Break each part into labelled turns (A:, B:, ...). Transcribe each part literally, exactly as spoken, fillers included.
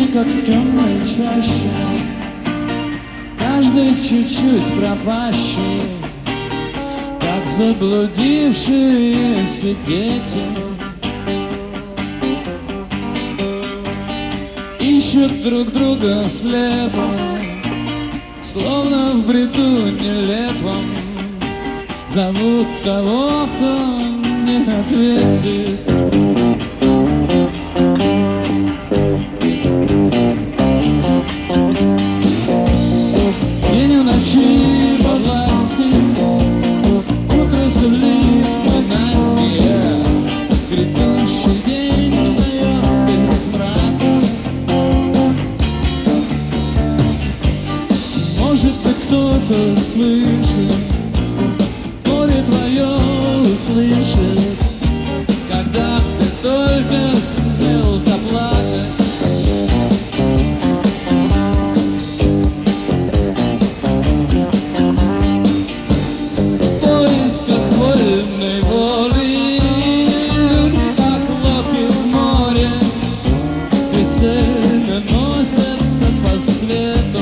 A: как в темной чаще, каждый чуть-чуть пропащий, как заблудившиеся дети. Ищут друг друга слепо, словно в бреду нелепом, зовут того, кто не ответит. День в ночи во власти, утро сулит ненастье, грядущий день встает из мрака. Может быть, кто-то слышит, горе твое услышит, когда ты только смел заплакать. В поисках вольной воли люди, как лодки в море, бесцельно носятся по свету.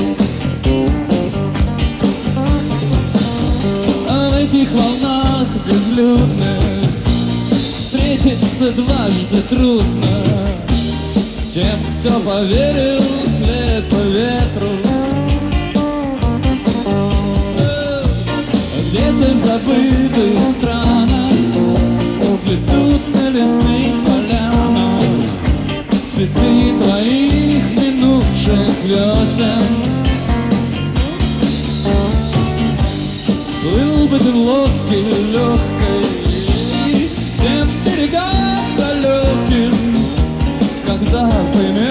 A: А в этих волнах безлюдных встретиться дважды трудно тем, кто поверил вслед по ветру. Где-то в забытых странах цветут на лесных полянах цветы твоих минувших весен. Плыл бы ты в лодке легкой к тем берегам далеким, когда бы